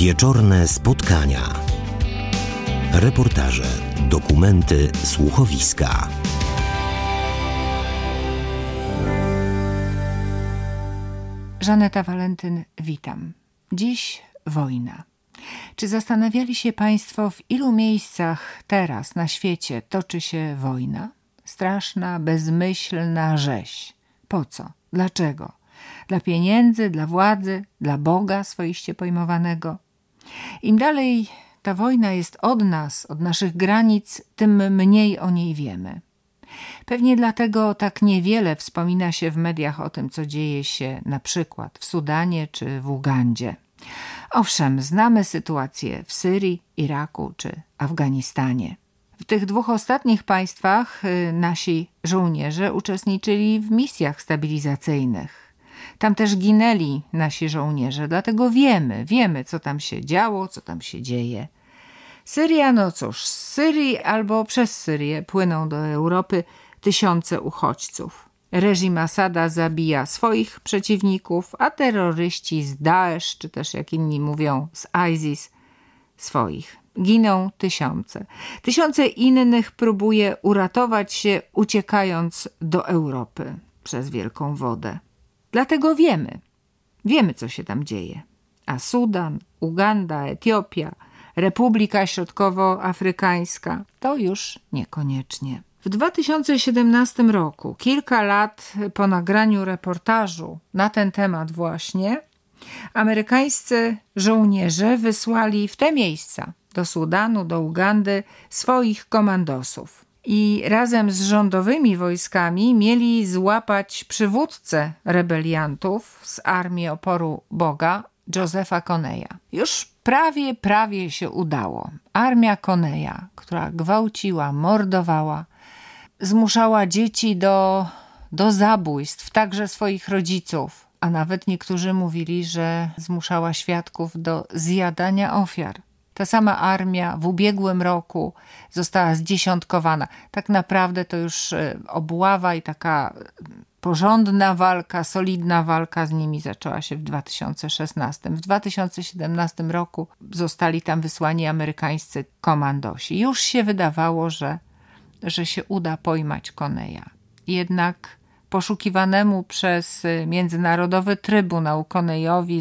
Wieczorne spotkania. Reportaże, dokumenty, słuchowiska. Żaneta Walentyn, witam. Dziś wojna. Czy zastanawiali się Państwo, w ilu miejscach teraz na świecie toczy się wojna? Straszna, bezmyślna rzeź. Po co? Dlaczego? Dla pieniędzy, dla władzy, dla Boga swoiście pojmowanego? Im dalej ta wojna jest od nas, od naszych granic, tym mniej o niej wiemy. Pewnie dlatego tak niewiele wspomina się w mediach o tym, co dzieje się na przykład w Sudanie czy w Ugandzie. Owszem, znamy sytuację w Syrii, Iraku czy Afganistanie. W tych dwóch ostatnich państwach nasi żołnierze uczestniczyli w misjach stabilizacyjnych. Tam też ginęli nasi żołnierze, dlatego wiemy, co tam się działo, co tam się dzieje. Syria, no cóż, z Syrii albo przez Syrię płyną do Europy tysiące uchodźców. Reżim Asada zabija swoich przeciwników, a terroryści z Daesh, czy też jak inni mówią z ISIS, swoich. Giną tysiące. Tysiące innych próbuje uratować się, uciekając do Europy przez wielką wodę. Dlatego wiemy, co się tam dzieje. A Sudan, Uganda, Etiopia, Republika Środkowoafrykańska to już niekoniecznie. W 2017 roku, kilka lat po nagraniu reportażu na ten temat właśnie, amerykańscy żołnierze wysłali w te miejsca, do Sudanu, do Ugandy, swoich komandosów. I razem z rządowymi wojskami mieli złapać przywódcę rebeliantów z Armii Oporu Boga, Josepha Koneya. Już prawie się udało. Armia Koneya, która gwałciła, mordowała, zmuszała dzieci do zabójstw, także swoich rodziców, a nawet niektórzy mówili, że zmuszała świadków do zjadania ofiar. Ta sama armia w ubiegłym roku została zdziesiątkowana. Tak naprawdę to już obława i taka porządna walka, solidna walka z nimi zaczęła się w 2016. W 2017 roku zostali tam wysłani amerykańscy komandosi. Już się wydawało, że się uda pojmać Koneya. Jednak poszukiwanemu przez Międzynarodowy Trybunał Koneyowi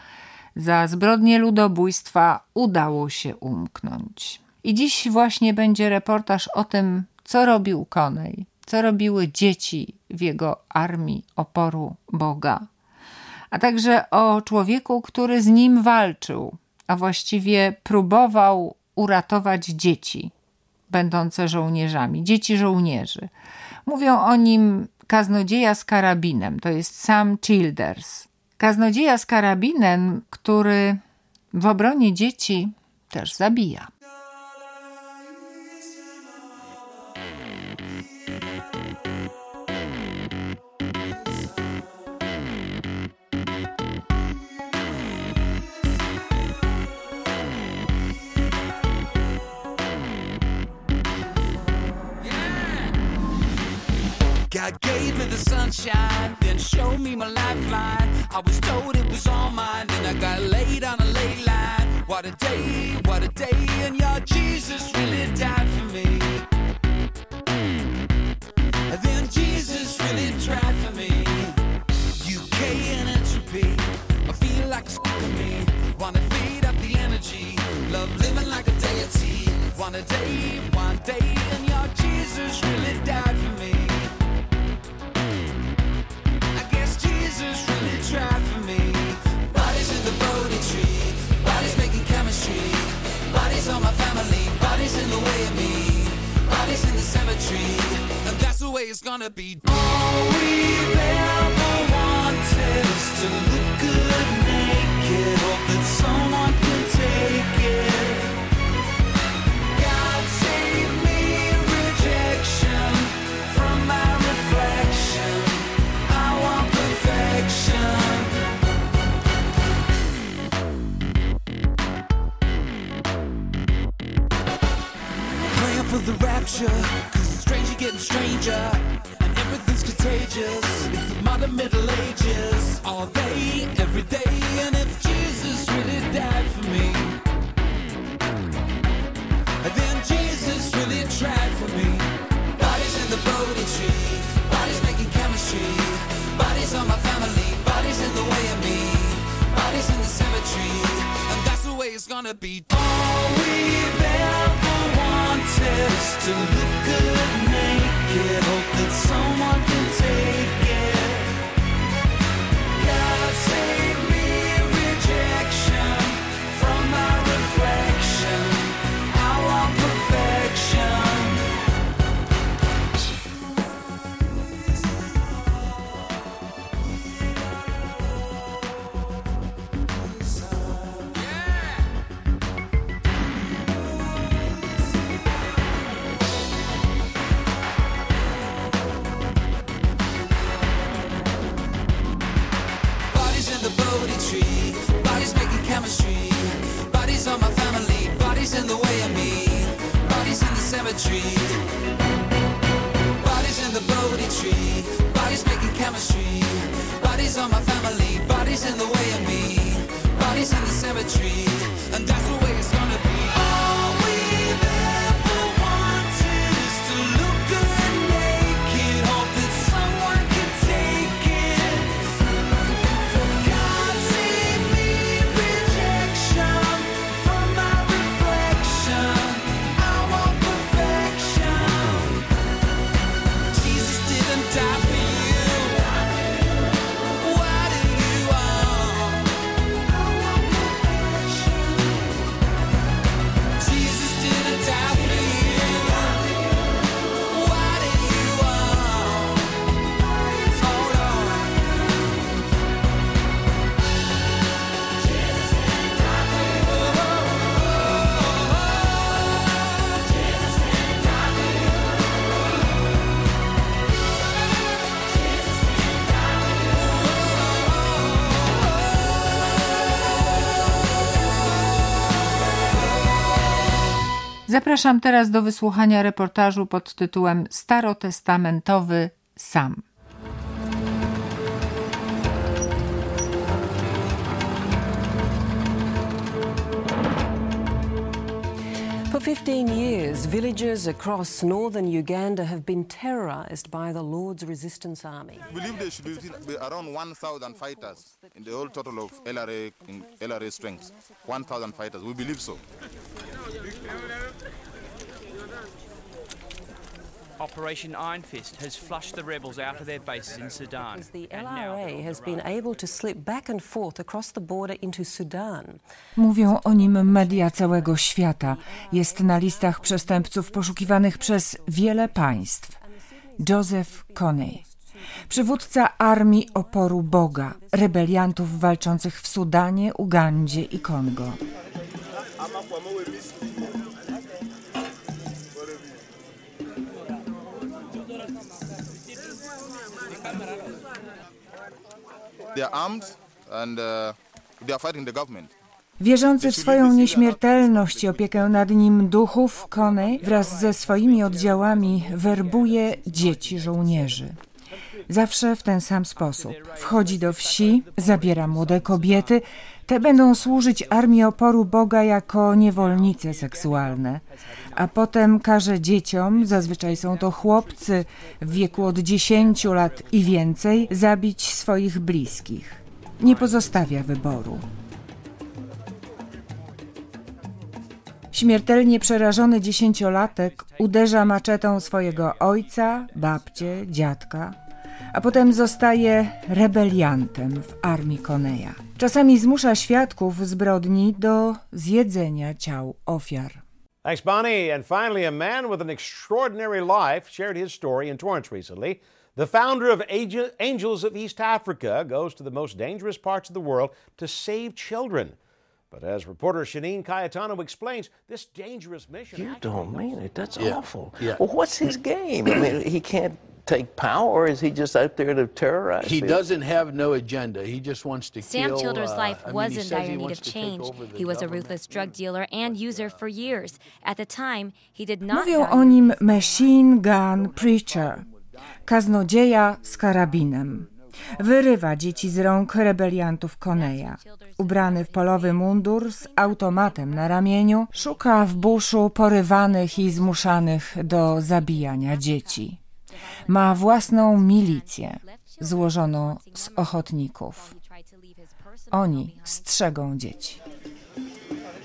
za zbrodnie ludobójstwa udało się umknąć. I dziś właśnie będzie reportaż o tym, co robił Koney, co robiły dzieci w jego Armii Oporu Boga, a także o człowieku, który z nim walczył, a właściwie próbował uratować dzieci będące żołnierzami, dzieci żołnierzy. Mówią o nim kaznodzieja z karabinem, to jest Sam Childers. Kaznodzieja z karabinem, który w obronie dzieci też zabija. God gave me the sunshine, then showed me my lifeline. I was told it was all mine, then I got laid on a ley line. What a day, and your Jesus really died for me. And then Jesus really tried for me. UK and entropy, I feel like a squid of me. Wanna feed up the energy, love living like a deity. One day, and your Jesus really died for me. Tried for me. Bodies in the Bodhi tree, bodies making chemistry, bodies on my family, bodies in the way of me, bodies in the cemetery, and that's the way it's gonna be. All we've ever wanted is to look good naked, hope that someone can take it. God save me rejection from my reflection. I want perfection. For the rapture, cause it's strange getting stranger, and everything's contagious. It's the modern Middle Ages, all day, every day. And if Jesus really died for me, it's gonna be. All we've ever wanted is to look good naked. Hope that someone can take it. God save me rejection from my reflection. I want perfection. Bodies making chemistry. Bodies on my family. Bodies in the way of me. Bodies in the cemetery. Bodies in the Bodhi tree. Bodies making chemistry. Bodies on my family. Bodies in the way of me. Bodies in the cemetery. And that's the way it's gonna be. All we've ever wanted is to look good naked. Hope that someone can take it. God save me rejection from my reflection. I want perfection. Jesus didn't die for you. Why do you want? I want perfection. Jesus didn't die for you. Why do you want? Hold on. Zapraszam teraz do wysłuchania reportażu pod tytułem Starotestamentowy Sam. For 15 years, villagers across northern Uganda have been terrorized by the Lord's Resistance Army. We believe there should be around 1,000 fighters in the whole total of LRA strength. 1,000 fighters, we believe so. Operation Iron Fist has flushed the rebels out of their bases in Sudan. The LRA has been able to slip back and forth across the border into Sudan. Mówią o nim media całego świata. Jest na listach przestępców poszukiwanych przez wiele państw. Joseph Kony, przywódca Armii Oporu Boga, rebeliantów walczących w Sudanie, Ugandzie i Kongo. They are armed and they are fighting the government. Wierzący w swoją nieśmiertelność i opiekę nad nim duchów, Kony wraz ze swoimi oddziałami werbuje dzieci żołnierzy. Zawsze w ten sam sposób. Wchodzi do wsi, zabiera młode kobiety. Te będą służyć Armii Oporu Boga jako niewolnice seksualne. A potem każe dzieciom, zazwyczaj są to chłopcy w wieku od 10 lat i więcej, zabić swoich bliskich. Nie pozostawia wyboru. Śmiertelnie przerażony 10-latek uderza maczetą swojego ojca, babcię, dziadka, a potem zostaje rebeliantem w armii Koneya. Czasami zmusza świadków zbrodni do zjedzenia ciał ofiar. Thanks, Bonnie. And finally, a man with an extraordinary life shared his story in Torrance recently. The founder of Angels of East Africa goes to the most dangerous parts of the world to save children. But as reporter Shanine Cayetano explains, this dangerous mission... You don't mean it. That's awful. Yeah. Well, what's his game? I mean, he can't take power, or is he just out there to terrorize He people? doesn't have no agenda. He just wants to Sam kill. Childers' life was he in says dire he need wants of to take change. over the He was a government. ruthless drug dealer and user for years. At the time, he did not Mówią value o nim Machine Gun Preacher, kaznodzieja z karabinem. Wyrywa dzieci z rąk rebeliantów Koneya. Ubrany w polowy mundur z automatem na ramieniu, szuka w buszu porywanych i zmuszanych do zabijania dzieci. Ma własną milicję, złożoną z ochotników. Oni strzegą dzieci.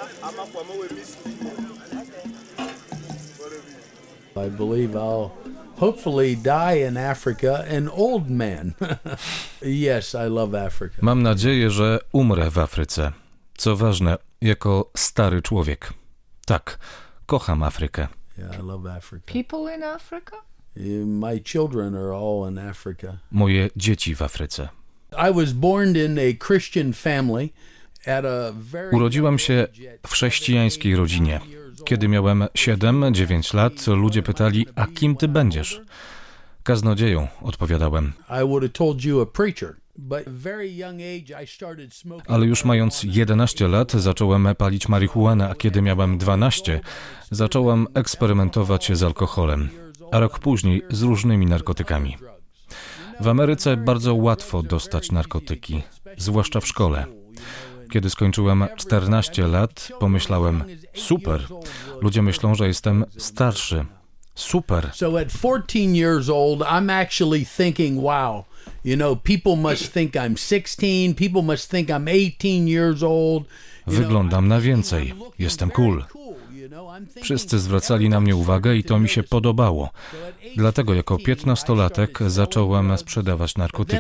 I believe I'll hopefully die in Africa an old man. Yes, I love Africa. Mam nadzieję, że umrę w Afryce. Co ważne, jako stary człowiek. Tak, kocham Afrykę. Yeah, I love Africa. People in Africa? My children are all in Africa. Moje dzieci w Afryce. I was born in a Christian family at a very Urodziłem się w chrześcijańskiej rodzinie. Kiedy miałem 7-9 lat, ludzie pytali, a kim ty będziesz? Kaznodzieją, odpowiadałem. I would have told you a preacher. But at a very young age I started smoking. Ale już mając 11 lat zacząłem palić marihuanę, a kiedy miałem 12, zacząłem eksperymentować z alkoholem, a rok później z różnymi narkotykami. W Ameryce bardzo łatwo dostać narkotyki, zwłaszcza w szkole. Kiedy skończyłem 14 lat, pomyślałem, super, ludzie myślą, że jestem starszy. Super. So at 14 years old, I'm actually thinking, wow, you know, people must think I'm 16, people must think I'm 18 years old. Wyglądam na więcej. Jestem cool. Wszyscy zwracali na mnie uwagę i to mi się podobało. Dlatego jako 15-latek zacząłem sprzedawać narkotyki.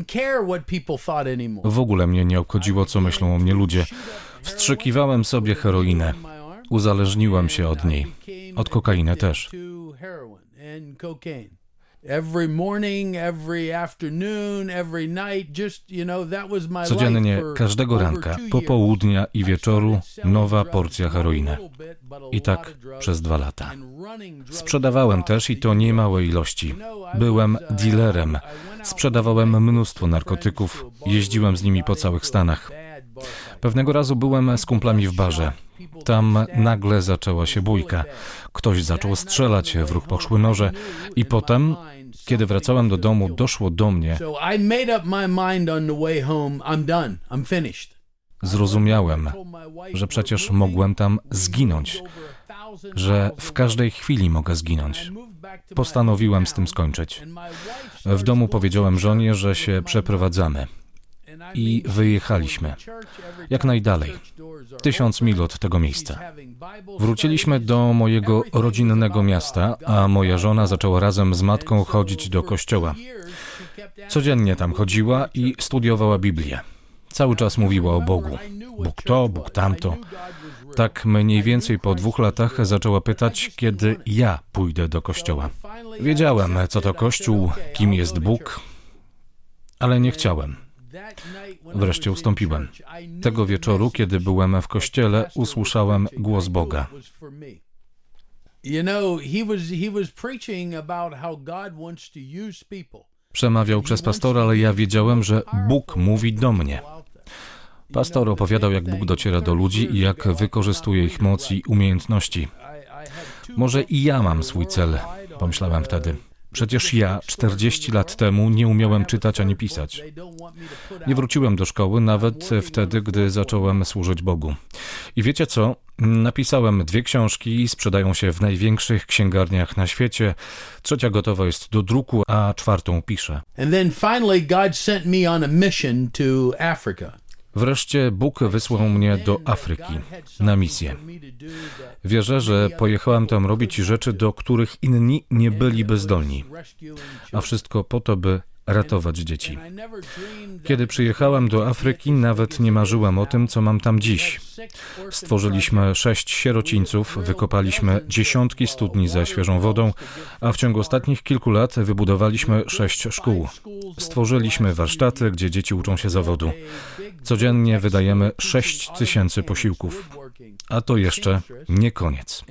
W ogóle mnie nie obchodziło, co myślą o mnie ludzie. Wstrzykiwałem sobie heroinę. Uzależniłem się od niej. Od kokainy też. Codziennie, każdego ranka, popołudnia i wieczoru nowa porcja heroiny. I tak przez 2 lata. Sprzedawałem też i to niemałe ilości. Byłem dealerem. Sprzedawałem mnóstwo narkotyków. Jeździłem z nimi po całych Stanach. Pewnego razu byłem z kumplami w barze. Tam nagle zaczęła się bójka. Ktoś zaczął strzelać, w ruch poszły noże i potem, kiedy wracałem do domu, doszło do mnie. Zrozumiałem, że przecież mogłem tam zginąć, że w każdej chwili mogę zginąć. Postanowiłem z tym skończyć. W domu powiedziałem żonie, że się przeprowadzamy. I wyjechaliśmy. Jak najdalej. 1000 mil od tego miejsca. Wróciliśmy do mojego rodzinnego miasta, a moja żona zaczęła razem z matką chodzić do kościoła. Codziennie tam chodziła i studiowała Biblię. Cały czas mówiła o Bogu. Bóg to, Bóg tamto. Tak mniej więcej po 2 latach zaczęła pytać, kiedy ja pójdę do kościoła. Wiedziałem, co to Kościół, kim jest Bóg, ale nie chciałem. Wreszcie ustąpiłem. Tego wieczoru, kiedy byłem w kościele, usłyszałem głos Boga. Przemawiał przez pastora, ale ja wiedziałem, że Bóg mówi do mnie. Pastor opowiadał, jak Bóg dociera do ludzi i jak wykorzystuje ich moc i umiejętności. Może i ja mam swój cel, pomyślałem wtedy. Przecież ja 40 lat temu nie umiałem czytać ani pisać. Nie wróciłem do szkoły nawet wtedy, gdy zacząłem służyć Bogu. I wiecie co? Napisałem 2 książki, sprzedają się w największych księgarniach na świecie. 3 gotowa jest do druku, a 4 piszę. And then finally God sent me on a mission to Africa. Wreszcie Bóg wysłał mnie do Afryki na misję. Wierzę, że pojechałem tam robić rzeczy, do których inni nie byliby zdolni, a wszystko po to, by ratować dzieci. Kiedy przyjechałem do Afryki, nawet nie marzyłem o tym, co mam tam dziś. Stworzyliśmy 6 sierocińców, wykopaliśmy dziesiątki studni ze świeżą wodą, a w ciągu ostatnich kilku lat wybudowaliśmy 6 szkół. Stworzyliśmy warsztaty, gdzie dzieci uczą się zawodu. Codziennie wydajemy 6000 posiłków. A to jeszcze nie koniec.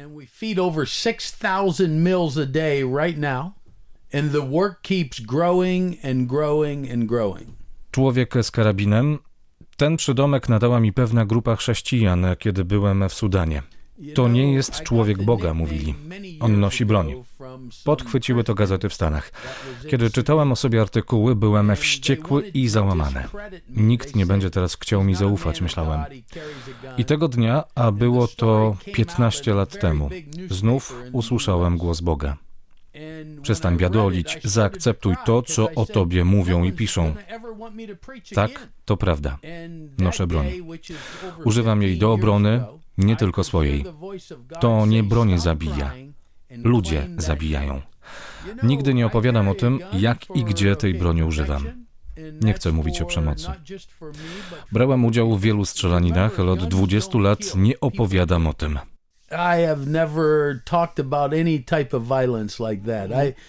And the work keeps growing and growing and growing. Człowiek z karabinem. Ten przydomek nadała mi pewna grupa chrześcijan, kiedy byłem w Sudanie. To nie jest człowiek Boga, mówili. On nosi broń. Podchwyciły to gazety w Stanach. Kiedy czytałem o sobie artykuły, byłem wściekły i załamany. Nikt nie będzie teraz chciał mi zaufać, myślałem. I tego dnia, a było to 15 lat temu, znów usłyszałem głos Boga. Przestań biadolić, zaakceptuj to, co o tobie mówią i piszą. Tak, to prawda. Noszę broń. Używam jej do obrony nie tylko swojej. To nie broń zabija. Ludzie zabijają. Nigdy nie opowiadam o tym, jak i gdzie tej broni używam. Nie chcę mówić o przemocy. Brałem udział w wielu strzelaninach, ale od 20 lat nie opowiadam o tym. I have never talked about any type of violence like that.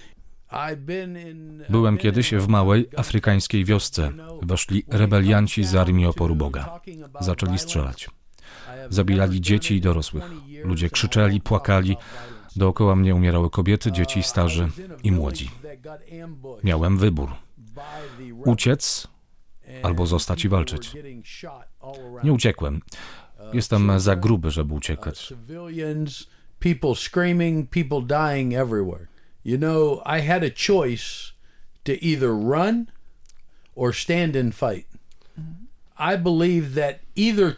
Byłem kiedyś w małej afrykańskiej wiosce. Weszli rebelianci z Armii Oporu Boga. Zaczęli strzelać. Zabijali dzieci i dorosłych. Ludzie krzyczeli, płakali. Dookoła mnie umierały kobiety, dzieci, starzy i młodzi. Miałem wybór. Uciec albo zostać i walczyć. Nie uciekłem. Jestem za gruby, żeby uciekać. People screaming, people dying everywhere. You know, I had a choice to either run or stand and fight. I believe that either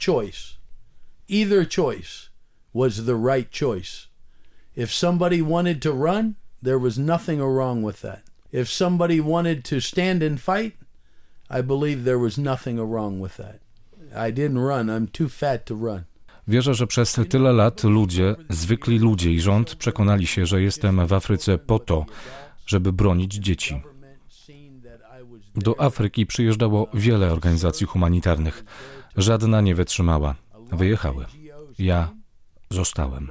choice was the right choice. If somebody wanted to run, there was nothing wrong with that. If somebody wanted to stand and fight, I believe there was nothing wrong with that. I didn't run. I'm too fat to run. Wierzę, że przez tyle lat ludzie, zwykli ludzie i rząd przekonali się, że jestem w Afryce po to, żeby bronić dzieci. Do Afryki przyjeżdżało wiele organizacji humanitarnych. Żadna nie wytrzymała. Wyjechały. Ja zostałem.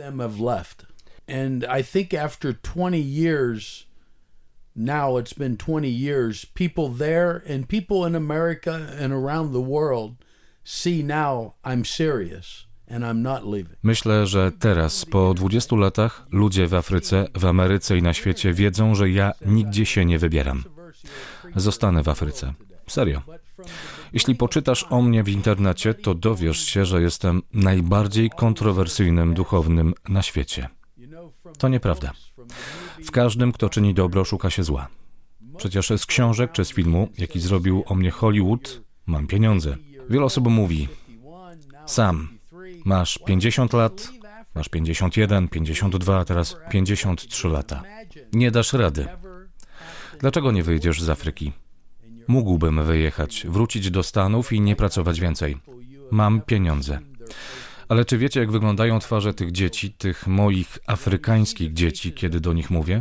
And I think after 20 years, now it's been 20 years, people there and people in America and around the world see now I'm serious and I'm not leaving. Myślę, że teraz, po 20 latach, ludzie w Afryce, w Ameryce i na świecie wiedzą, że ja nigdzie się nie wybieram. Zostanę w Afryce. Serio. Jeśli poczytasz o mnie w internecie, to dowiesz się, że jestem najbardziej kontrowersyjnym duchownym na świecie. To nieprawda. W każdym, kto czyni dobro, szuka się zła. Przecież z książek czy z filmu, jaki zrobił o mnie Hollywood, mam pieniądze. Wiele osób mówi: Sam, masz 50 lat, masz 51, 52, a teraz 53 lata. Nie dasz rady. Dlaczego nie wyjdziesz z Afryki? Mógłbym wyjechać, wrócić do Stanów i nie pracować więcej. Mam pieniądze. Ale czy wiecie, jak wyglądają twarze tych dzieci, tych moich afrykańskich dzieci, kiedy do nich mówię?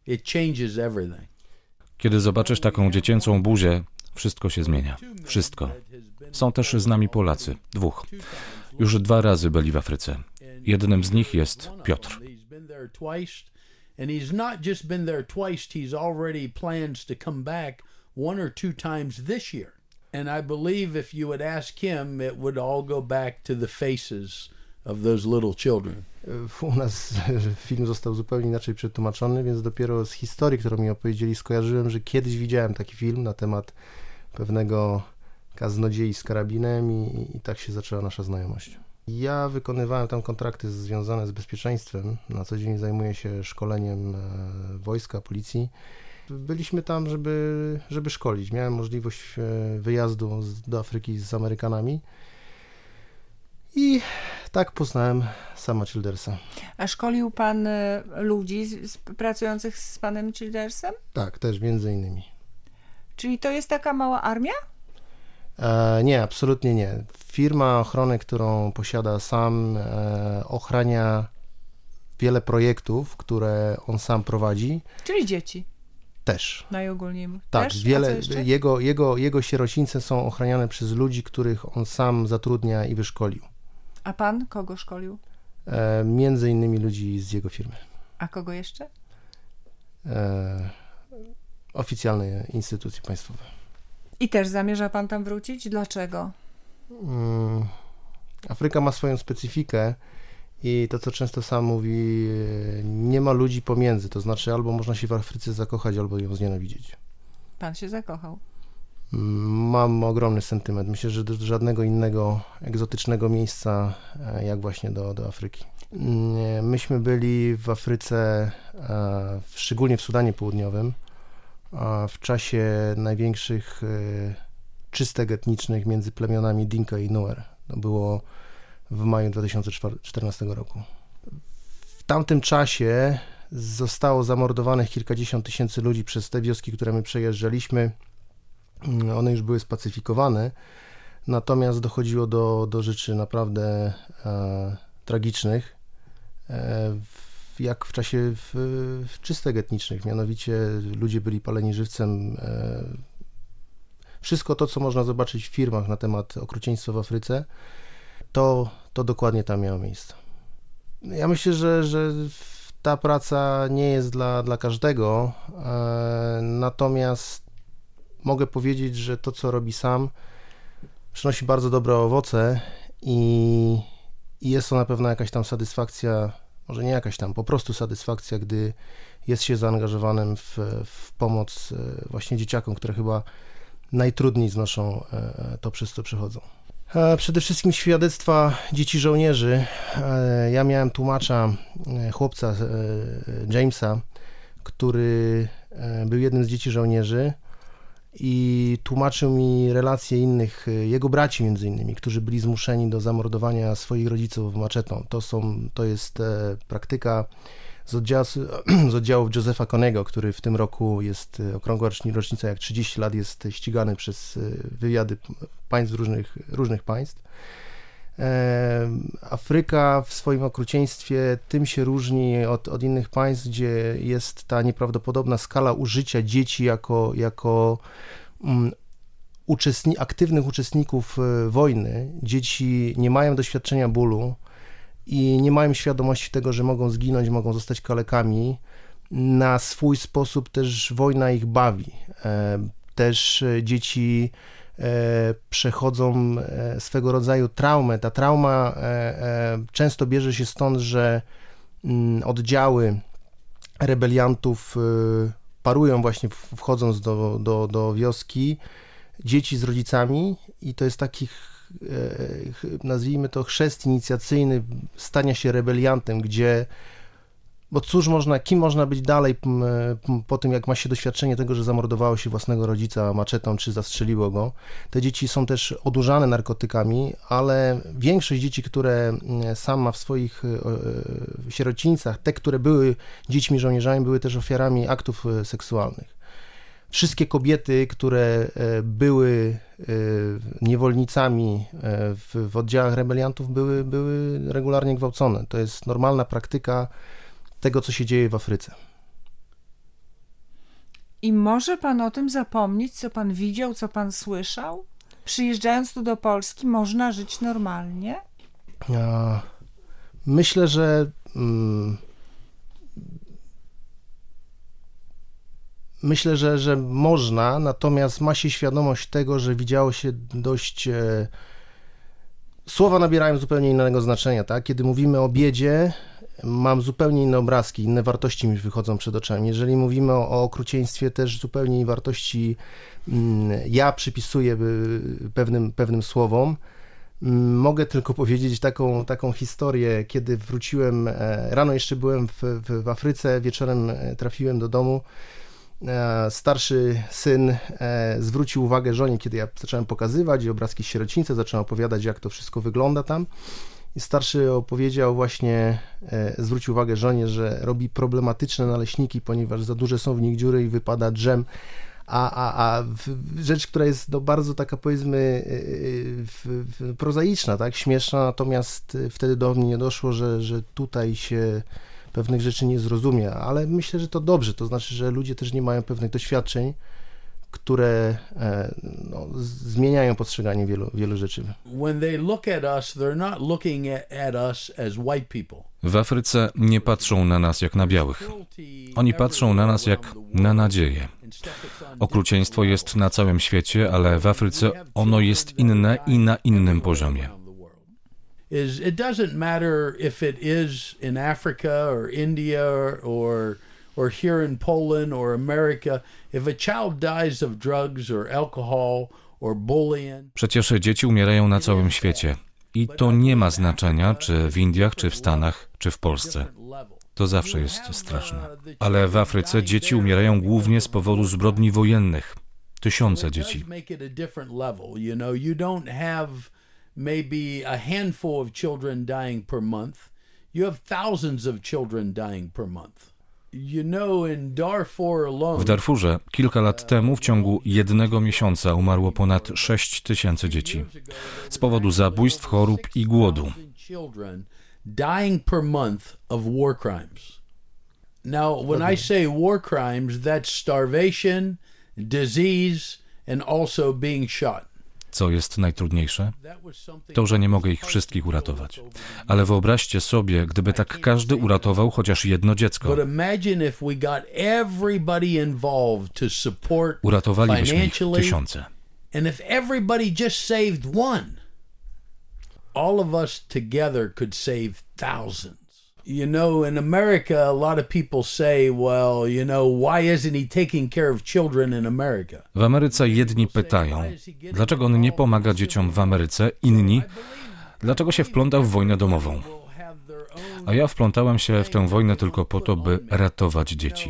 Kiedy zobaczysz taką dziecięcą buzię, wszystko się zmienia. Wszystko. Są też z nami Polacy. 2. Już 2 razy byli w Afryce. Jednym z nich jest Piotr. And he's not just been there twice, he's already plans to come back 1 or 2 times this year. And I believe if you would ask him, it would all go back to the faces of those little children. U nas film został zupełnie inaczej przetłumaczony, więc dopiero z historii, którą mi opowiedzieli, skojarzyłem, że kiedyś widziałem taki film na temat pewnego kaznodziei z karabinem i tak się zaczęła nasza znajomość. Ja wykonywałem tam kontrakty związane z bezpieczeństwem. Na co dzień zajmuję się szkoleniem wojska, policji. Byliśmy tam, żeby szkolić. Miałem możliwość wyjazdu do Afryki z Amerykanami i tak poznałem Sama Childersa. A szkolił pan ludzi pracujących z panem Childersem? Tak, też między innymi. Czyli to jest taka mała armia? Nie, absolutnie nie. Firma ochrony, którą posiada Sam, ochrania wiele projektów, które on sam prowadzi. Czyli dzieci? Też. Najogólniej. Tak, też? wiele. Jego sierocińce są ochraniane przez ludzi, których on sam zatrudnia i wyszkolił. A pan kogo szkolił? Między innymi ludzi z jego firmy. A kogo jeszcze? Oficjalne instytucje państwowe. I też zamierza pan tam wrócić? Dlaczego? Afryka ma swoją specyfikę i to, co często Sam mówi, nie ma ludzi pomiędzy, to znaczy albo można się w Afryce zakochać, albo ją znienawidzieć. Pan się zakochał? Mam ogromny sentyment. Myślę, że do żadnego innego egzotycznego miejsca jak właśnie do Afryki. Myśmy byli w Afryce, szczególnie w Sudanie Południowym, w czasie największych czystek etnicznych między plemionami Dinka i Nuer. To było w maju 2014 roku. W tamtym czasie zostało zamordowanych kilkadziesiąt tysięcy ludzi przez te wioski, które my przejeżdżaliśmy. One już były spacyfikowane, Natomiast dochodziło do rzeczy naprawdę tragicznych, jak w czasie czystek etnicznych, mianowicie ludzie byli paleni żywcem. Wszystko to, co można zobaczyć w filmach na temat okrucieństwa w Afryce, to dokładnie tam miało miejsce. Ja myślę, że ta praca nie jest dla każdego, natomiast mogę powiedzieć, że to, co robi Sam, przynosi bardzo dobre owoce i jest to na pewno jakaś tam satysfakcja, może nie jakaś tam, po prostu satysfakcja, gdy jest się zaangażowanym w pomoc właśnie dzieciakom, które chyba najtrudniej znoszą to, przez co przechodzą. Przede wszystkim świadectwa dzieci żołnierzy. Ja miałem tłumacza, chłopca Jamesa, który był jednym z dzieci żołnierzy i tłumaczył mi relacje innych, jego braci między innymi, którzy byli zmuszeni do zamordowania swoich rodziców maczetą. To jest praktyka z oddziałów Josepha Konego, który w tym roku jest okrągła rocznica, jak 30 lat jest ścigany przez wywiady państw różnych państw. Afryka w swoim okrucieństwie tym się różni od innych państw, gdzie jest ta nieprawdopodobna skala użycia dzieci jako aktywnych uczestników wojny. Dzieci nie mają doświadczenia bólu i nie mają świadomości tego, że mogą zginąć, mogą zostać kalekami. Na swój sposób też wojna ich bawi. Też dzieci przechodzą swego rodzaju traumę. Ta trauma często bierze się stąd, że oddziały rebeliantów parują właśnie, wchodząc do wioski, dzieci z rodzicami i to jest taki, nazwijmy to, chrzest inicjacyjny stania się rebeliantem, gdzie, bo cóż kim można być dalej po tym, jak ma się doświadczenie tego, że zamordowało się własnego rodzica maczetą, czy zastrzeliło go. Te dzieci są też odurzane narkotykami, ale większość dzieci, które Sam ma w swoich sierocińcach, te, które były dziećmi żołnierzami, były też ofiarami aktów seksualnych. Wszystkie kobiety, które były niewolnicami w oddziałach rebeliantów, były regularnie gwałcone. To jest normalna praktyka tego, co się dzieje w Afryce. I może pan o tym zapomnieć, co pan widział, co pan słyszał? Przyjeżdżając tu do Polski, można żyć normalnie? Myślę, że można, natomiast ma się świadomość tego, że widziało się dość... Słowa nabierają zupełnie innego znaczenia, tak? Kiedy mówimy o biedzie, mam zupełnie inne obrazki, inne wartości mi wychodzą przed oczami. Jeżeli mówimy o okrucieństwie, też zupełnie inne wartości ja przypisuję pewnym słowom. Mogę tylko powiedzieć taką historię, kiedy wróciłem, rano jeszcze byłem w Afryce, wieczorem trafiłem do domu. Starszy syn zwrócił uwagę żonie, kiedy ja zacząłem pokazywać obrazki z sierocińca, zacząłem opowiadać, jak to wszystko wygląda tam. I starszy opowiedział właśnie, zwrócił uwagę żonie, że robi problematyczne naleśniki, ponieważ za duże są w nich dziury i wypada drzem. A rzecz, która jest bardzo taka, powiedzmy, prozaiczna, tak, śmieszna, natomiast wtedy do mnie nie doszło, że tutaj się pewnych rzeczy nie zrozumie, ale myślę, że to dobrze, to znaczy, że ludzie też nie mają pewnych doświadczeń, które zmieniają postrzeganie wielu rzeczy. W Afryce nie patrzą na nas jak na białych. Oni patrzą na nas jak na nadzieję. Okrucieństwo jest na całym świecie, ale w Afryce ono jest inne i na innym poziomie. It doesn't matter if it is in Africa or India or here in Poland or America. If a child dies of drugs or alcohol or bullying. Przecież dzieci umierają na całym świecie. I to nie ma znaczenia, czy w Indiach, czy w Stanach, czy w Polsce. To zawsze jest straszne. Ale w Afryce dzieci umierają głównie z powodu zbrodni wojennych. Tysiące dzieci. Maybe a handful of children dying per month. You have thousands of children dying per month. W Darfurze kilka lat temu w ciągu 1 miesiąca umarło ponad 6 000 dzieci z powodu zabójstw, chorób i głodu. Dying per month of war crimes. Now, when I say war crimes, that's starvation, disease, and also being shot. Co jest najtrudniejsze? To, że nie mogę ich wszystkich uratować. Ale wyobraźcie sobie, gdyby tak każdy uratował chociaż jedno dziecko. Uratowalibyśmy ich tysiące. And if everybody just saved one, all of us together could save thousands. You know, in America, a lot of people say, well, you know, why isn't he taking care of children in America? W Ameryce jedni pytają, dlaczego on nie pomaga dzieciom w Ameryce, inni, dlaczego się wplątał w wojnę domową. A ja wplątałem się w tę wojnę tylko po to, by ratować dzieci.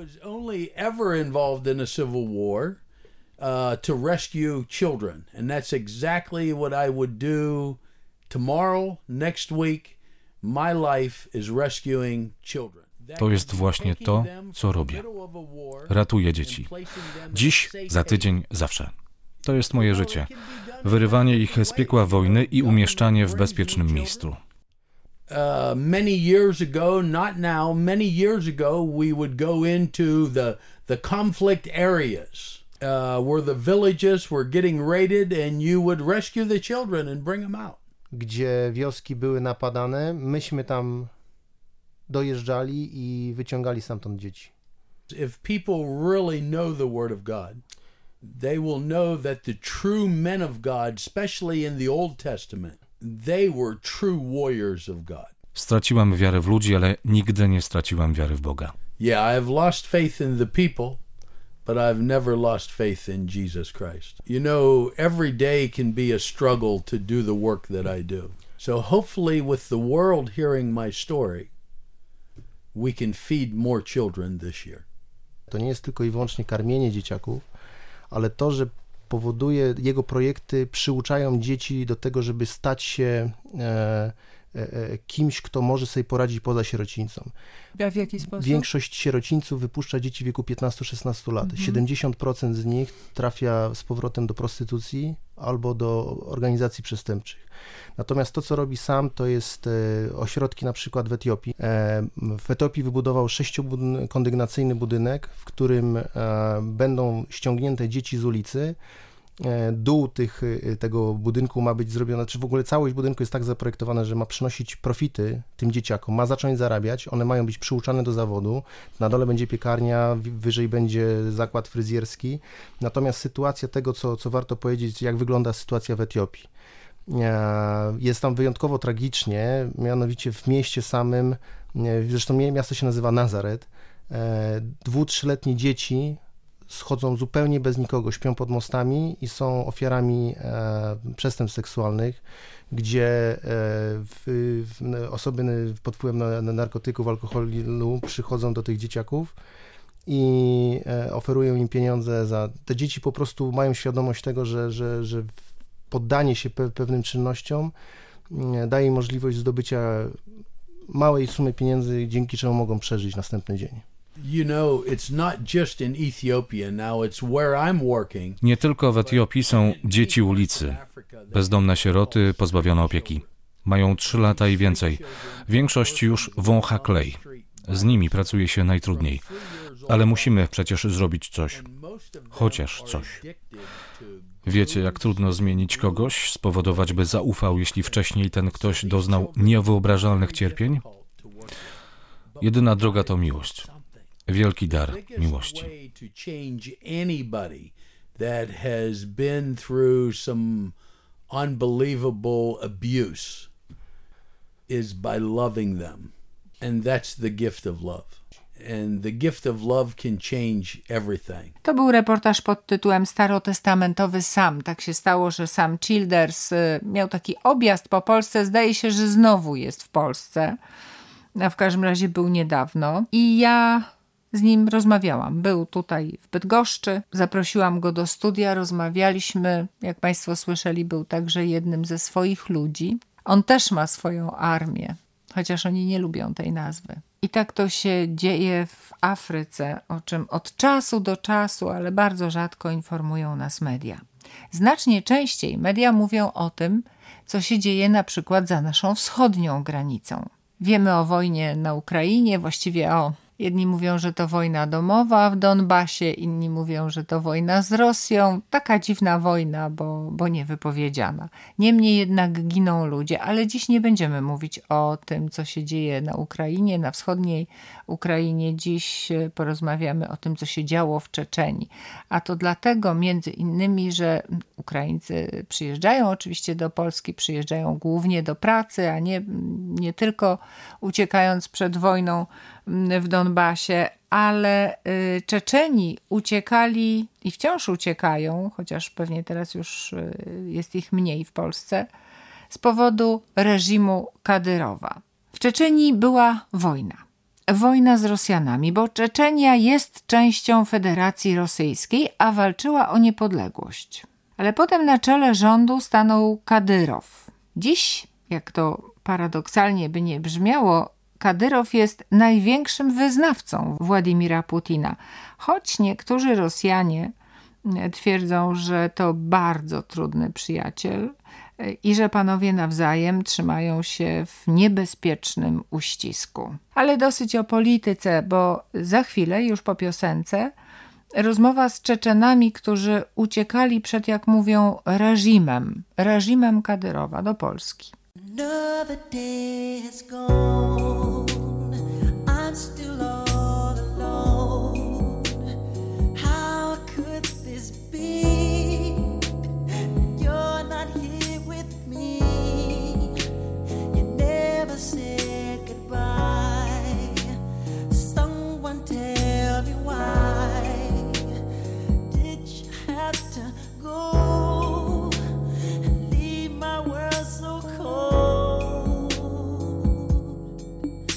To rescue children, and that's exactly what I would do tomorrow, next week. My life is rescuing children. To jest właśnie to, co robię. Ratuję dzieci. Dziś, za tydzień, zawsze. To jest moje życie. Wyrywanie ich z piekła wojny i umieszczanie w bezpiecznym miejscu. Many years ago, not now, many years ago, we would go into the conflict areas. Where the villages were getting raided and you would rescue the children and bring them out. Gdzie wioski były napadane, myśmy tam dojeżdżali i wyciągali stamtąd dzieci. If people really know the word of God, they will know that the true men of God, especially in the Old Testament, they were true warriors of God. Straciłam wiarę w ludzi, ale nigdy nie straciłam wiary w Boga. Yeah, I have lost faith in the people, but I've never lost faith in Jesus Christ. You know, every day can be a struggle to do the work that I do. So hopefully with the world hearing my story, we can feed more children this year. To nie jest tylko i wyłącznie karmienie dzieciaków, ale to, że powoduje, jego projekty przyuczają dzieci do tego, żeby stać się kimś, kto może sobie poradzić poza sierocińcą. W jaki sposób? Większość sierocińców wypuszcza dzieci w wieku 15-16 lat. 70% z nich trafia z powrotem do prostytucji albo do organizacji przestępczych. Natomiast to, co robi sam, to jest ośrodki na przykład w Etiopii. W Etiopii wybudował 6-kondygnacyjny budynek, w którym będą ściągnięte dzieci z ulicy. Dół tego budynku ma być zrobiony, czy w ogóle całość budynku jest tak zaprojektowana, że ma przynosić profity tym dzieciakom, ma zacząć zarabiać, one mają być przyuczane do zawodu, na dole będzie piekarnia, wyżej będzie zakład fryzjerski. Natomiast sytuacja tego, co warto powiedzieć, jak wygląda sytuacja w Etiopii. Jest tam wyjątkowo tragicznie, mianowicie w mieście samym, zresztą miasto się nazywa Nazaret, 2-3-letnie dzieci schodzą zupełnie bez nikogo, śpią pod mostami i są ofiarami przestępstw seksualnych, gdzie osoby pod wpływem narkotyków, alkoholu przychodzą do tych dzieciaków i oferują im pieniądze za... Te dzieci po prostu mają świadomość tego, że poddanie się pewnym czynnościom daje im możliwość zdobycia małej sumy pieniędzy, dzięki czemu mogą przeżyć następny dzień. You know, it's not just in Ethiopia now, it's where I'm working. Nie tylko w Etiopii są dzieci ulicy, bezdomne sieroty pozbawione opieki. Mają 3 lata i więcej. Większość już wącha klej. Z nimi pracuje się najtrudniej. Ale musimy przecież zrobić coś. Chociaż coś. Wiecie, jak trudno zmienić kogoś, spowodować, by zaufał, jeśli wcześniej ten ktoś doznał niewyobrażalnych cierpień? Jedyna droga to miłość. Wielki dar miłości. That has been through some unbelievable abuse is by loving them. And that's the gift of love. And the gift of love can change everything. To był reportaż pod tytułem Starotestamentowy Sam. Tak się stało, że Sam Childers miał taki objazd po Polsce. Zdaje się, że znowu jest w Polsce. A w każdym razie był niedawno. I ja z nim rozmawiałam. Był tutaj w Bydgoszczy. Zaprosiłam go do studia, rozmawialiśmy. Jak Państwo słyszeli, był także jednym ze swoich ludzi. On też ma swoją armię, chociaż oni nie lubią tej nazwy. I tak to się dzieje w Afryce, o czym od czasu do czasu, ale bardzo rzadko informują nas media. Znacznie częściej media mówią o tym, co się dzieje na przykład za naszą wschodnią granicą. Wiemy o wojnie na Ukrainie, właściwie jedni mówią, że to wojna domowa w Donbasie, inni mówią, że to wojna z Rosją. Taka dziwna wojna, bo niewypowiedziana. Niemniej jednak giną ludzie, ale dziś nie będziemy mówić o tym, co się dzieje na Ukrainie, na wschodniej Ukrainie. Dziś porozmawiamy o tym, co się działo w Czeczenii. A to dlatego między innymi, że Ukraińcy przyjeżdżają oczywiście do Polski, przyjeżdżają głównie do pracy, a nie tylko uciekając przed wojną w Donbasie, ale Czeczeni uciekali i wciąż uciekają, chociaż pewnie teraz już jest ich mniej w Polsce, z powodu reżimu Kadyrowa. W Czeczenii była wojna. Wojna z Rosjanami, bo Czeczenia jest częścią Federacji Rosyjskiej, a walczyła o niepodległość. Ale potem na czele rządu stanął Kadyrow. Dziś, jak to paradoksalnie by nie brzmiało, Kadyrow jest największym wyznawcą Władimira Putina, choć niektórzy Rosjanie twierdzą, że to bardzo trudny przyjaciel i że panowie nawzajem trzymają się w niebezpiecznym uścisku. Ale dosyć o polityce, bo za chwilę, już po piosence, rozmowa z Czeczenami, którzy uciekali przed, jak mówią, reżimem Kadyrowa do Polski. Another day has gone, I'm still all alone. How could this be? You're not here with me. You never said goodbye. Someone tell me why did you have to go and leave my world so cold?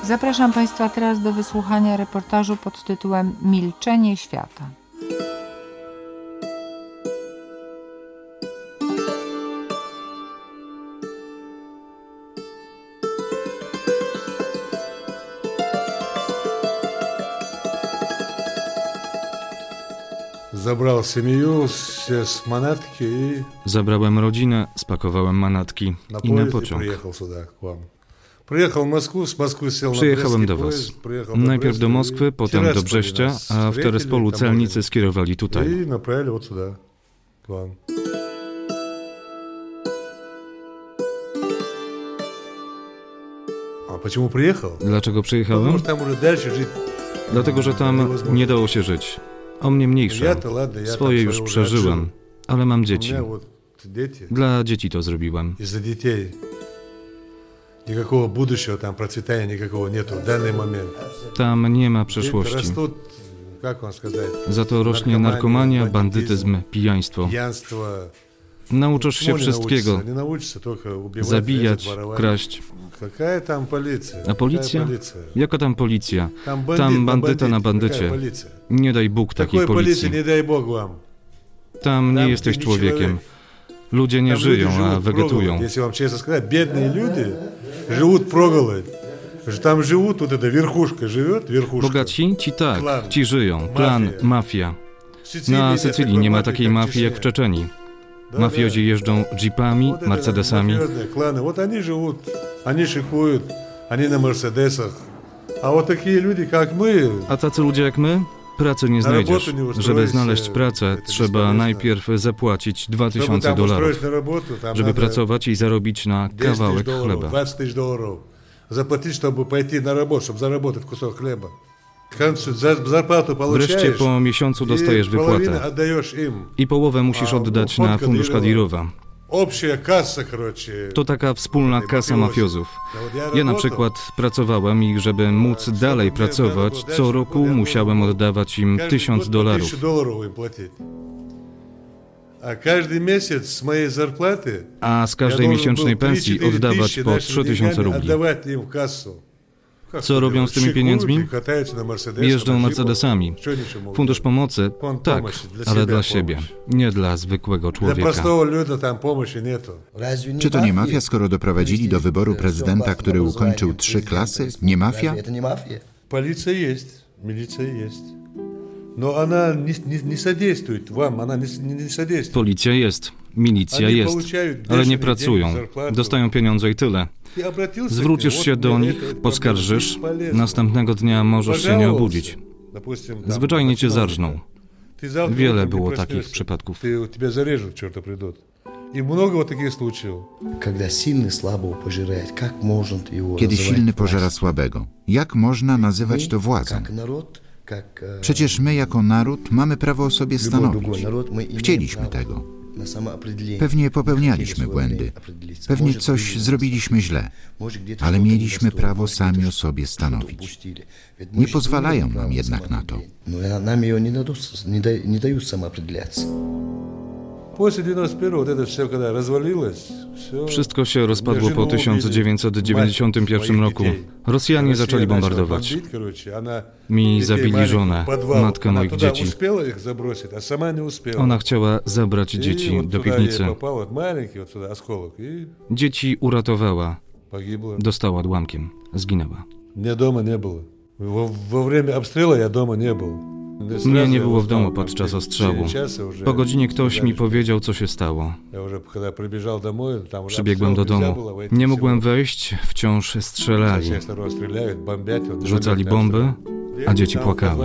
Zapraszam Państwa teraz do wysłuchania reportażu pod tytułem Milczenie świata. Zabrał семью, z manatki i... Zabrałem rodzinę, spakowałem manatki i na pociąg. Przyjechałem do Was. Najpierw do Moskwy, potem do Brześcia, a w Terespolu celnicy skierowali tutaj. Dlaczego przyjechałem? Dlatego, że tam nie dało się żyć. O mnie mniejsze. Swoje już przeżyłem, ale mam dzieci. Dla dzieci to zrobiłem. Tam nie ma przyszłości. Za to rośnie narkomania, bandytyzm, pijaństwo. Nauczysz się wszystkiego. Zabijać, kraść. A policja? Jaka tam policja? Tam bandyta na bandycie. Nie daj Bóg takiej policji. Tam nie jesteś człowiekiem. Ludzie nie żyją, a wegetują. Bogaci? Ci tak, ci żyją. Klan, mafia. Na Sycylii nie ma takiej mafii jak w Czeczenii. Mafiozi jeżdżą jeepami, mercedesami. A tacy ludzie jak my? Pracy nie znajdziesz. Żeby znaleźć pracę, trzeba najpierw zapłacić $2000, żeby pracować i zarobić na kawałek chleba. Zapłacić, żeby pójść na robotę, żeby zarobić kusok chleba. Wreszcie po miesiącu dostajesz wypłatę i połowę musisz oddać na fundusz Kadirowa. To taka wspólna kasa mafiozów. Ja na przykład pracowałem i żeby móc dalej pracować, co roku musiałem oddawać im $1000. A z każdej miesięcznej pensji oddawać po 3000 rubli. Co robią z tymi pieniędzmi? Jeżdżą Mercedesami. Fundusz pomocy? Tak, ale dla siebie, nie dla zwykłego człowieka. Czy to nie mafia, skoro doprowadzili do wyboru prezydenta, który ukończył 3 klasy? Nie mafia? Policja jest, milicja jest. No ona nie sodействует wam, ona nie sodействует. Policja jest, milicja jest, ale nie pracują. Dostają pieniądze i tyle. Zwrócisz się do nich, poskarżysz, następnego dnia możesz się nie obudzić. Zwyczajnie cię zarżną. Wiele było takich przypadków. Kiedy silny pożera słabego, jak można nazywać to władzą? Przecież my jako naród mamy prawo o sobie stanowić. Chcieliśmy tego. Pewnie popełnialiśmy błędy. Pewnie coś zrobiliśmy źle. Ale mieliśmy prawo sami o sobie stanowić. Nie pozwalają nam jednak na to. Wszystko się rozpadło po 1991 roku. Rosjanie zaczęli bombardować. Mi zabili żonę, matkę moich dzieci. Ona chciała zabrać dzieci do piwnicy. Dzieci uratowała. Dostała odłamkiem. Zginęła. Mnie doma nie było. Во время обстрела я дома не был. Mnie nie było w domu podczas ostrzału. Po godzinie ktoś mi powiedział, co się stało. Przybiegłem do domu. Nie mogłem wejść, wciąż strzelali. Rzucali bomby, a dzieci płakały.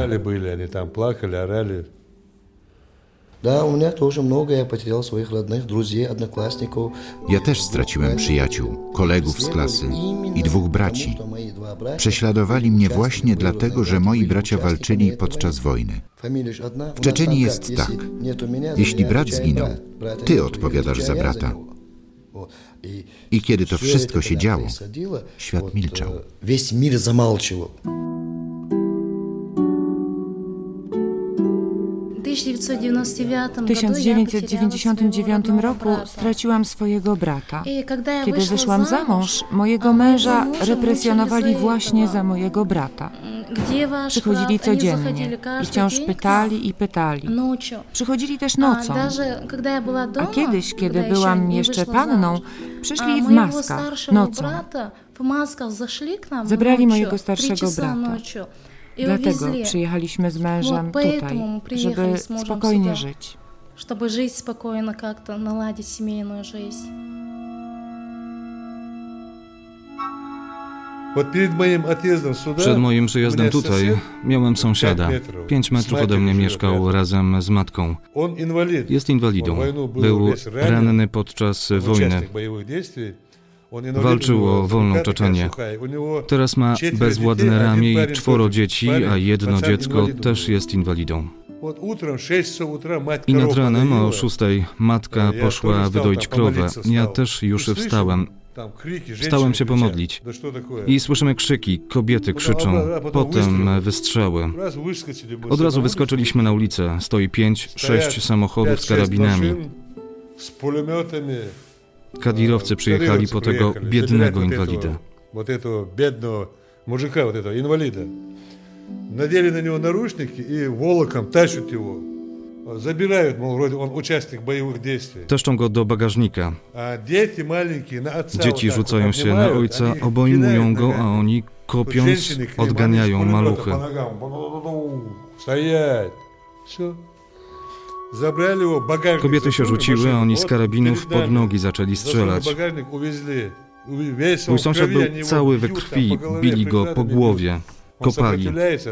Ja też straciłem przyjaciół, kolegów z klasy i 2 braci. Prześladowali mnie właśnie dlatego, że moi bracia walczyli podczas wojny. W Czeczenii jest tak. Jeśli brat zginął, ty odpowiadasz za brata. I kiedy to wszystko się działo, świat milczał. W 1999 roku straciłam swojego brata. Kiedy wyszłam za mąż, mojego męża represjonowali właśnie za mojego brata. Przychodzili codziennie i wciąż pytali i pytali. Przychodzili też nocą. A kiedyś, kiedy byłam jeszcze panną, przyszli w maskach nocą. Zabrali mojego starszego brata. Dlatego przyjechaliśmy z mężem tutaj, żeby spokojnie żyć. Чтобы жить спокойно как-то, наладить семейную жизнь. Przed moim przyjazdem tutaj miałem sąsiada. 5 metrów ode mnie mieszkał razem z matką. Jest inwalidą. Był ranny podczas wojny. Walczył o wolną Czeczenię. Teraz ma bezwładne ramię i 4 dzieci, a jedno dziecko też jest inwalidą. I nad ranem o 6 matka poszła wydoić krowę. Ja też już wstałem. Wstałem się pomodlić i słyszymy krzyki, kobiety krzyczą, potem wystrzały. Od razu wyskoczyliśmy na ulicę, stoi 5-6 samochodów z karabinami. Kadirowcy przyjechali po tego biednego inwalidę. Надели на него наручники и волоком тащат его. Забирают, мол, вроде он участник боевых действий. Taszczą go do bagażnika. A dzieci maleńkie na ojca. Dzieci rzucają się na ojca, obejmują go, a oni kopiąc odganiają maluchy. Kobiety się rzuciły, a oni z karabinów pod nogi zaczęli strzelać. Mój sąsiad był cały we krwi, bili go po głowie. Kopali.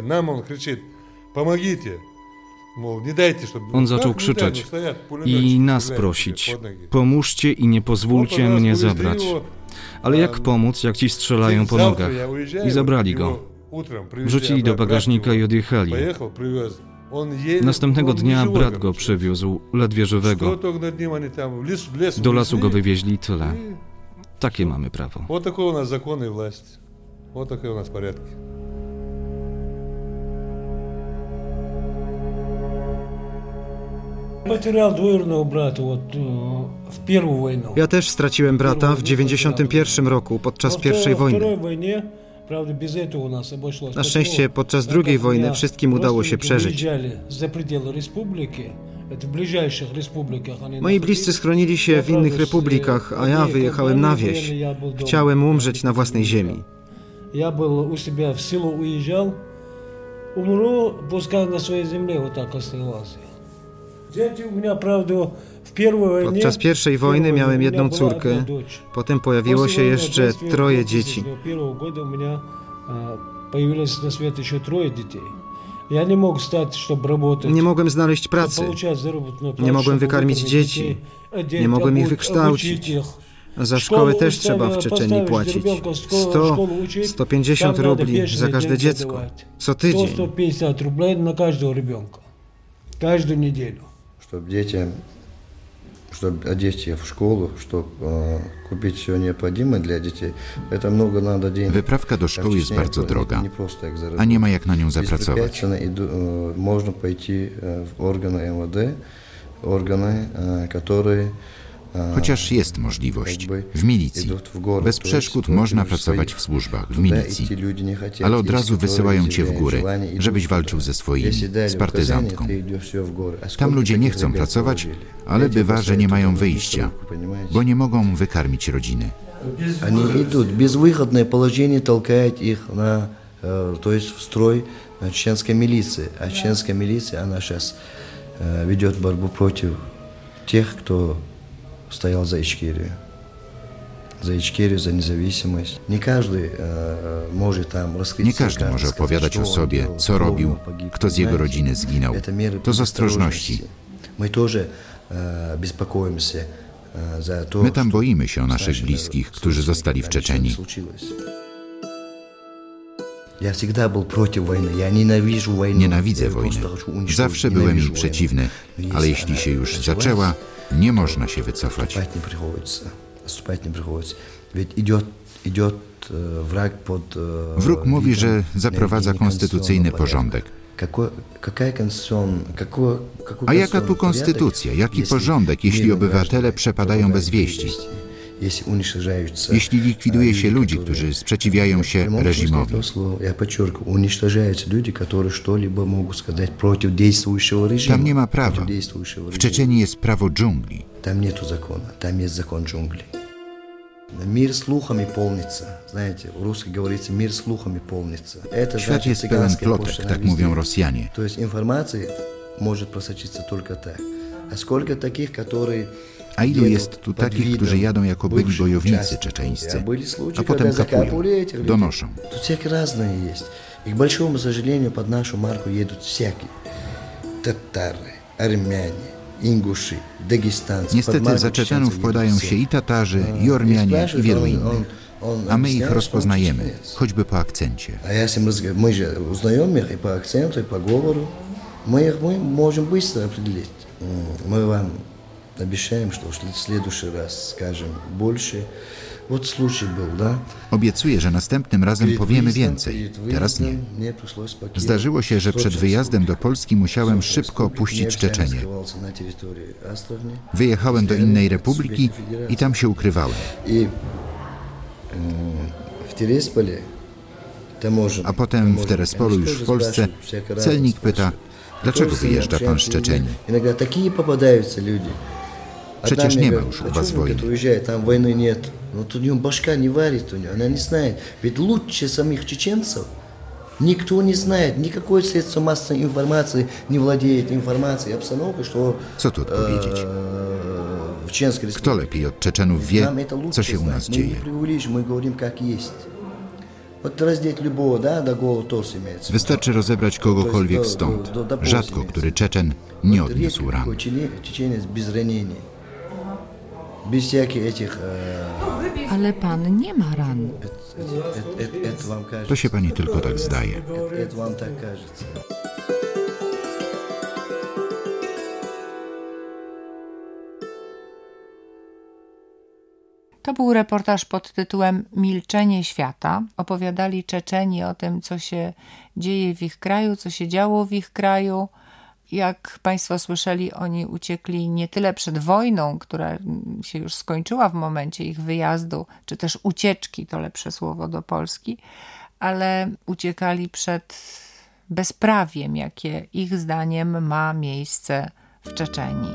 On zaczął krzyczeć i nas prosić: pomóżcie i nie pozwólcie mnie zabrać. Ale jak pomóc, jak ci strzelają po nogach? I zabrali go. Wrzucili do bagażnika i odjechali. Następnego dnia brat go przywiózł, ledwie żywego. Do lasu go wywieźli i tyle. Takie mamy prawo. Вот такой у нас закон и власть. Вот такие у нас порядки. Ja też straciłem brata w 91 roku podczas I wojny. Na szczęście podczas II wojny wszystkim udało się przeżyć. Moi bliscy schronili się w innych republikach, a ja wyjechałem na wieś. Chciałem umrzeć na własnej ziemi. Я был у себя в село уезжал, умру, пускай на своей земле вот так остался. Дети у меня, правда, в первой войне... Podczas I wojny miałem jedną córkę, potem pojawiło się jeszcze 3 dzieci. Первого года у меня появилось на свет еще 3 детей. Я не мог встать, чтобы работать. Nie mogłem znaleźć pracy, nie mogłem wykarmić dzieci, nie mogłem ich wykształcić. Za szkołę też trzeba w Czeczenii płacić 100-150 rubli za każde dziecko, co tydzień. 150 рублей на каждого ребенка, каждую неделю. Чтобы одеть их в школу, чтобы купить все необходимое для детей, это много надо денег. Wyprawka do szkoły jest bardzo droga, a nie ma jak na nią zapracować. Można пойти в органы МВД, органы, которые Chociaż jest możliwość. W milicji. Bez przeszkód można pracować w służbach, w milicji. Ale od razu wysyłają cię w góry, żebyś walczył ze swoimi, z partyzantką. Tam ludzie nie chcą pracować, ale bywa, że nie mają wyjścia, bo nie mogą wykarmić rodziny. Они идут. Безвыходное положение толкает их на, то есть в строй чеченской милиции. А чеченская милиция, она сейчас ведет борьбу против тех, кто стоял за Ичкерию, за независимость. Не каждый может там раскрыть. Nie każdy może opowiadać o sobie, co robił, kto z jego rodziny zginął. To z ostrożności. My тоже беспокоимся за то. My tam boimy się o naszych bliskich, którzy zostali w Czeczenii. Ja всегда был против войны. Я ненавижу войну. Nienawidzę wojny. Zawsze byłem jej przeciwny, ale jeśli się już zaczęła, nie można się wycofać. Wróg mówi, że zaprowadza konstytucyjny porządek. A jaka tu konstytucja, jaki porządek, jeśli obywatele przepadają bez wieści? Jeśli likwiduje się ludzi, którzy sprzeciwiają się reżimowi. Tam nie ma prawa. W Czeczenii jest prawo dżungli. Tam nie zakona, tam jest zakon dżungli. Мир слухами полнится. Знаете, в-русски говорится, мир слухами полнится. Świat jest pełen plotek, tak mówią Rosjanie. То есть информация может просочиться только так. А сколько таких, которые... A ilu jest tu takich, którzy jadą jako byli bojownicy czeczeńscy, a potem kapują, donoszą. Тут всякие разные есть. И к большому сожалению, под нашу марку едут всякие. Татары, армяне, Inguszy, Dagestancy. Niestety za Czeczenów podają się i Tatarzy, i Ormianie, i wielu innych. A my ich rozpoznajemy, choćby po akcencie. A если мы же узнаем их и по акценту, и по говору, мы их можем быстро определить. Мы вам обещаем, что в следующий раз скажем больше. Вот случай был, да? Obiecuję, że następnym razem powiemy więcej. Teraz nie. Zdarzyło się, że przed wyjazdem do Polski musiałem szybko opuścić Czeczenię. Wyjechałem do innej republiki i tam się ukrywałem. A potem w Terespolu, już w Polsce, celnik pyta, dlaczego wyjeżdża pan z Czeczenii? Przecież nie ma już u was wojny. Tam wojny nie. No to nią башка не варит у нее, она не знает. Ведь лучше самих чеченцев никто не знает, никакой средство массовой информации не владеет информацией, обстановкой, что... Co tu odpowiedzieć? Kto lepiej od Czeczenów wie, co się u nas dzieje? Wystarczy rozebrać kogokolwiek stąd. Rzadko który Czeczen nie odniósł ran. Ale pan nie ma ran. To się pani tylko tak zdaje. To był reportaż pod tytułem Milczenie świata. Opowiadali Czeczeni o tym, co się dzieje w ich kraju, co się działo w ich kraju. Jak Państwo słyszeli, oni uciekli nie tyle przed wojną, która się już skończyła w momencie ich wyjazdu, czy też ucieczki, to lepsze słowo, do Polski, ale uciekali przed bezprawiem, jakie ich zdaniem ma miejsce w Czeczenii.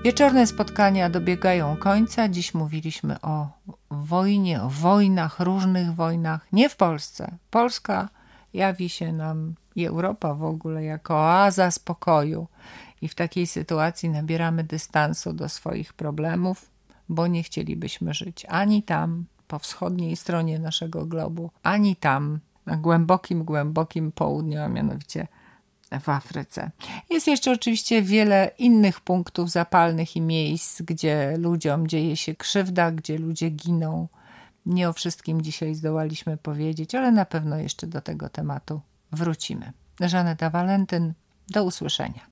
Wieczorne spotkania dobiegają końca. Dziś mówiliśmy o wojnie, o wojnach, różnych wojnach. Nie w Polsce. Polska jawi się nam i Europa w ogóle jako oaza spokoju. I w takiej sytuacji nabieramy dystansu do swoich problemów, bo nie chcielibyśmy żyć ani tam, po wschodniej stronie naszego globu, ani tam, na głębokim, głębokim południu, a mianowicie w Afryce. Jest jeszcze oczywiście wiele innych punktów zapalnych i miejsc, gdzie ludziom dzieje się krzywda, gdzie ludzie giną. Nie o wszystkim dzisiaj zdołaliśmy powiedzieć, ale na pewno jeszcze do tego tematu wrócimy. Żaneta Walentyn, do usłyszenia.